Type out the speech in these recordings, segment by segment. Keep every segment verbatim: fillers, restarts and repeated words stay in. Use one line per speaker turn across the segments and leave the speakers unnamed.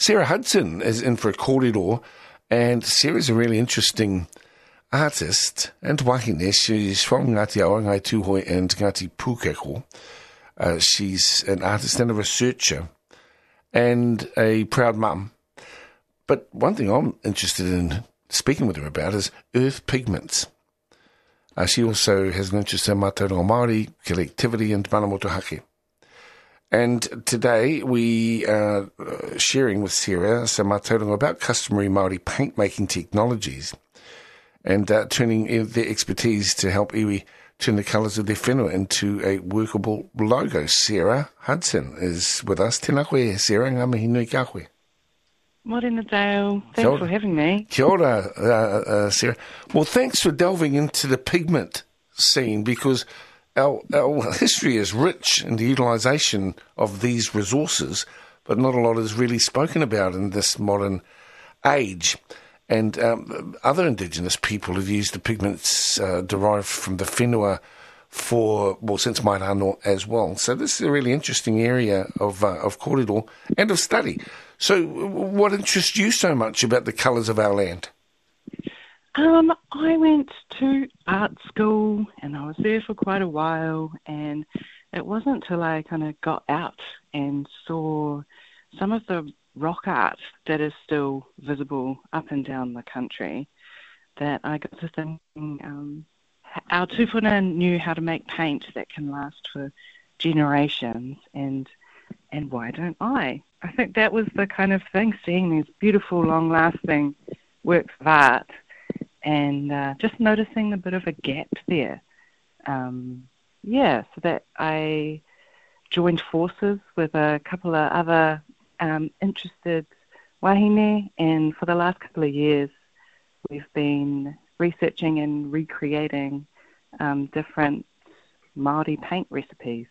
Sarah Hudson is in for a kōrero, and Sarah's a really interesting artist and wahine. She's from Ngāti Awa, Ngai Tūhoi and Ngāti Pūkeko. Uh, she's an artist and a researcher and a proud mum. But one thing I'm interested in speaking with her about is earth pigments. Uh, she also has an interest in Mātauranga Māori, collectivity and mana motuhake. And today we are sharing with Sarah some Mātauranga about customary Māori paint-making technologies and uh, turning their expertise to help iwi turn the colours of their whenua into a workable logo. Sarah Hudson is with us. Tēnā koe, Sarah, ngā mihi nui kia koe.
Morena Dale, thanks for having me.
Kia ora, uh, uh, Sarah. Well, thanks for delving into the pigment scene, because our, our history is rich in the utilisation of these resources, but not a lot is really spoken about in this modern age. And um, other Indigenous people have used the pigments uh, derived from the whenua for, well, since Mairano as well. So this is a really interesting area of uh, of kōrero and of study. So what interests you so much about the colours of our land?
Um, I went to art school and I was there for quite a while, and it wasn't till I kind of got out and saw some of the rock art that is still visible up and down the country that I got to thinking, um, our tūpuna knew how to make paint that can last for generations, and and why don't I? I think that was the kind of thing, seeing these beautiful, long-lasting works of art and uh, just noticing a bit of a gap there. Um, yeah, so that I joined forces with a couple of other um, interested wahine, and for the last couple of years we've been researching and recreating um, different Māori paint recipes.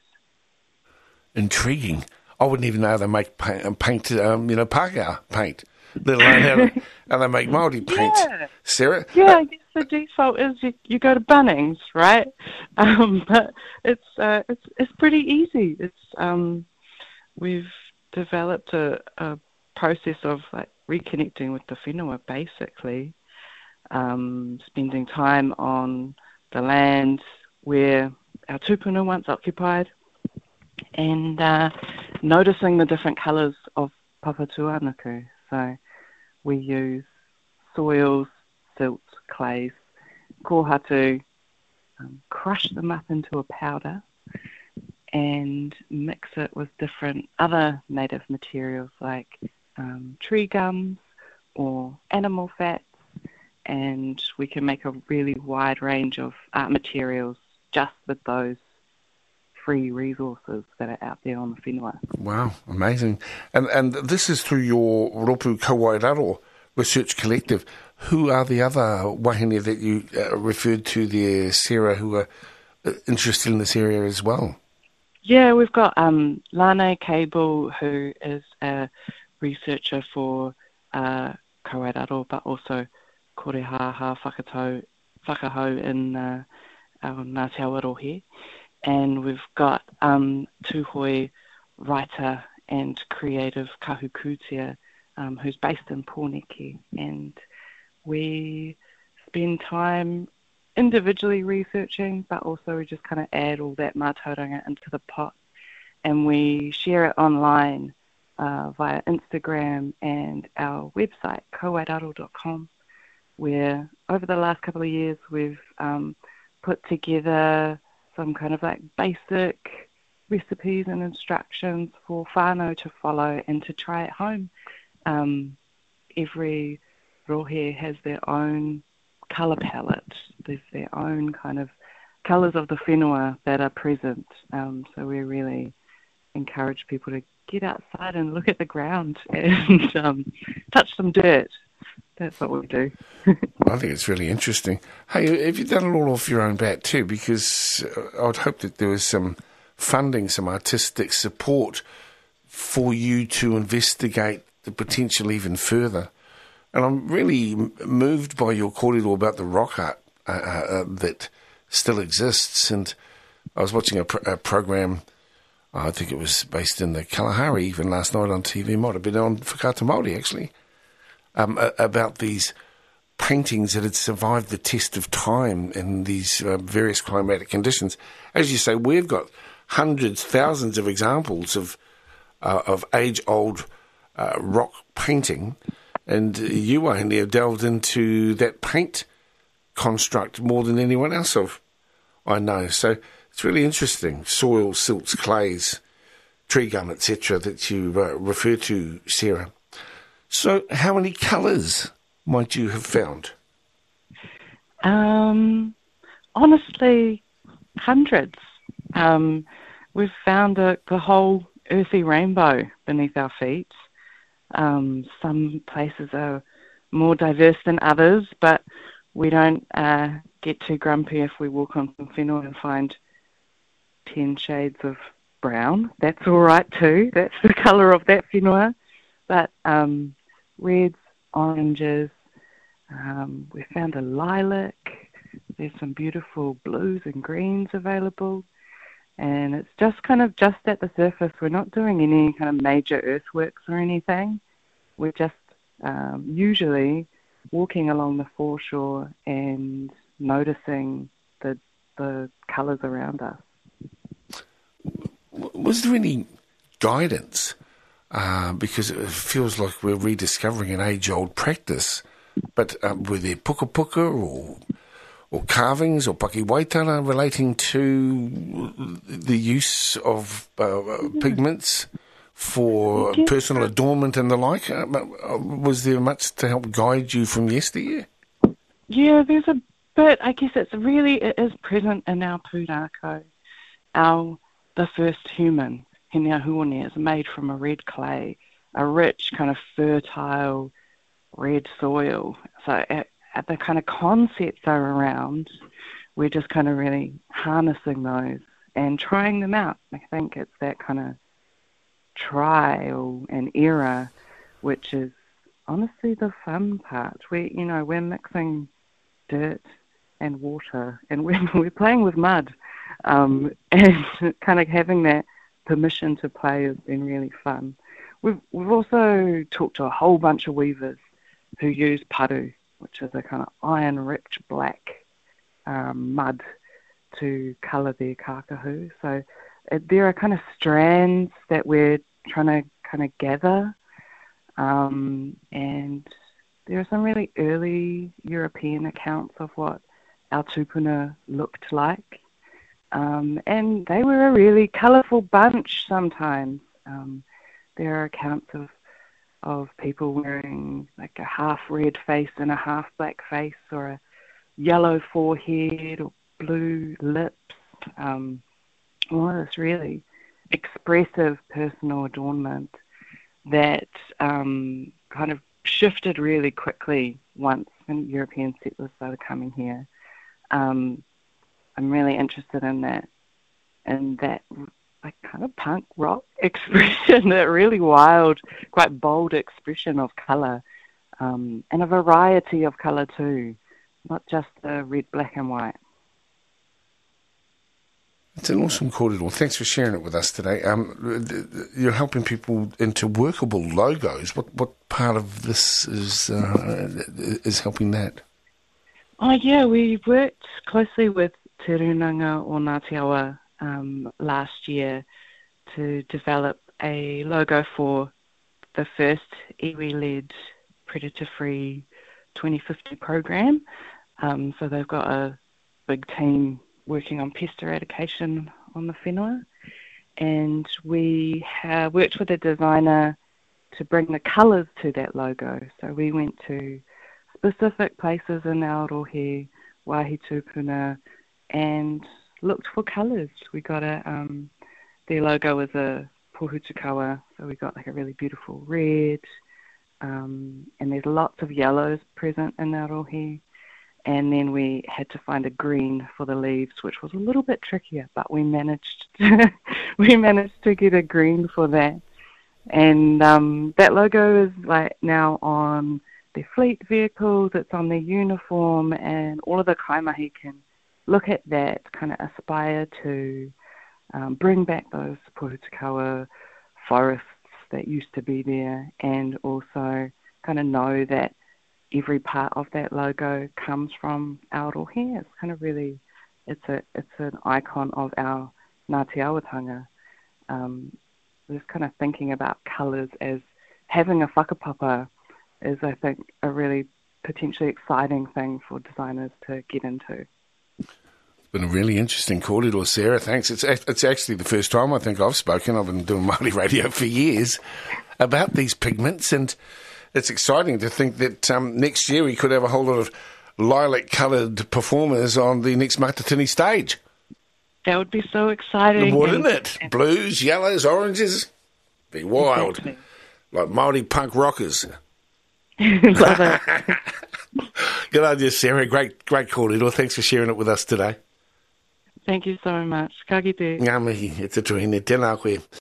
Intriguing. I wouldn't even know how they make paint, paint um, you know, Pākehā paint, let alone how, to, how they make Māori paint.
Yeah.
Sarah?
Yeah,
uh,
I guess the default is you, you go to Bunnings, right? Um, but it's uh, it's it's pretty easy. It's um, we've developed a, a process of like reconnecting with the whenua, basically, um, spending time on the land where our tūpuna once occupied, and uh, noticing the different colours of papatūānuku. So we use soils, silt, clays, kōhatu, um, crush them up into a powder and mix it with different other native materials like um, tree gums or animal fats, and we can make a really wide range of art materials just with those free resources that are out there on the whenua.
Wow, amazing. And and this is through your Ropu Kawairaro Research Collective. Who are the other wahine that you uh, referred to there, Sarah, who are uh, interested in this area as well?
Yeah, we've got um, Lane Cable, who is a researcher for uh, Kawairaro, but also Korehaha Whakatau, Whakahau in uh, our Ngāti Awa Rohe. And we've got um, Tūhoi writer and creative Kahu Kutia, um, who's based in Pōneke. And we spend time individually researching, but also we just kind of add all that mātauranga into the pot. And we share it online uh, via Instagram and our website, kawairaro dot com, where over the last couple of years we've um, put together some kind of like basic recipes and instructions for whānau to follow and to try at home. Um, every rohe has their own colour palette. There's their own kind of colours of the whenua that are present. Um, so we really encourage people to get outside and look at the ground and um, touch some dirt. That's what we do.
I think it's really interesting. Hey, have you done it all off your own bat too? Because I'd hope that there was some funding, some artistic support for you to investigate the potential even further. And I'm really moved by your kōrero about the rock art uh, uh, that still exists. And I was watching a, pr- a program I think it was based in the Kalahari even last night on T V. Might have been on Whakaata Māori, actually, um, about these paintings that had survived the test of time in these uh, various climatic conditions. As you say, we've got hundreds, thousands of examples of uh, of age-old uh, rock painting, and you only have delved into that paint construct more than anyone else of I know. So it's really interesting. Soil, silts, clays, tree gum, et cetera that you uh, refer to, Sarah. So how many colours might you have found?
Um, honestly, hundreds. Um, we've found a, the whole earthy rainbow beneath our feet. Um, some places are more diverse than others, but we don't uh, get too grumpy if we walk on some whenua and find ten shades of brown. That's all right too. That's the colour of that whenua. But um, reds, oranges, um, we found a lilac. There's some beautiful blues and greens available. And it's just kind of just at the surface. We're not doing any kind of major earthworks or anything. We're just um, usually walking along the foreshore and noticing the the colours around us.
Was there any guidance? Uh, because it feels like we're rediscovering an age-old practice. But um, were there puka puka or or carvings or pakiwaitara relating to the use of uh, pigments for personal adornment and the like? Uh, was there much to help guide you from yesteryear?
Yeah, there's a bit. I guess it's really, it is present in our pūrākau. Our, the first human, Hene Ahuone, is made from a red clay, a rich kind of fertile red soil. So at, at the kind of concepts are around, we're just kind of really harnessing those and trying them out. I think it's that kind of trial and error, which is honestly the fun part. We, you know, we're mixing dirt and water, and we're, we're playing with mud, um, and kind of having that permission to play has been really fun. We've we've also talked to a whole bunch of weavers who use paru, which is a kind of iron-rich black um, mud to colour their kākahu. So uh, there are kind of strands that we're trying to kind of gather, um, and there are some really early European accounts of what our tupuna looked like, um, and they were a really colourful bunch sometimes. Um, there are accounts of of people wearing like a half red face and a half black face, or a yellow forehead or blue lips. Um, all this really expressive personal adornment that um, kind of shifted really quickly once when European settlers started coming here. Um, I'm really interested in that, in that like kind of punk rock expression, that really wild, quite bold expression of colour, um, and a variety of colour too, not just the red, black and white.
It's an awesome kōrero. Thanks for sharing it with us today. Um, you're helping people into workable logos. What what part of this is uh, is helping that?
Oh yeah, we worked closely with Te Runanga o Ngāti Awa um, last year to develop a logo for the first iwi-led predator-free twenty fifty program. Um, so they've got a big team working on pest eradication on the whenua, and we have worked with a designer to bring the colours to that logo. So we went to specific places in Aotearoa, Waihi Tupuna, and looked for colours. We got a, um, their logo was a pohutukawa, so we got like a really beautiful red, um, and there's lots of yellows present in Aotearoa. And then we had to find a green for the leaves, which was a little bit trickier, but we managed to, we managed to get a green for that. And um, that logo is like now on their fleet vehicles, it's on their uniform, and all of the kaimahi can look at that, kind of aspire to, um, bring back those Pohutukawa forests that used to be there, and also kind of know that every part of that logo comes from Aotearoa. It's kind of really, it's a it's an icon of our Ngāti Awatanga. Um, just kind of thinking about colours as having a whakapapa is, I think, a really potentially exciting thing for designers to get into.
It's been a really interesting kōrero, Sarah. Thanks. It's it's actually the first time I think I've spoken. I've been doing Māori radio for years about these pigments, and it's exciting to think that um, next year we could have a whole lot of lilac-coloured performers on the next Matatini stage.
That would be so exciting.
Wouldn't it? And blues, yellows, oranges. Be wild. Exactly. Like Māori punk rockers.
Love it.
Good idea, Sarah. Great, great kōrero. Thanks for sharing it with us today.
Thank you so much. Ka kite.
Ngā mihi, e te tuhine. Tēnā koe.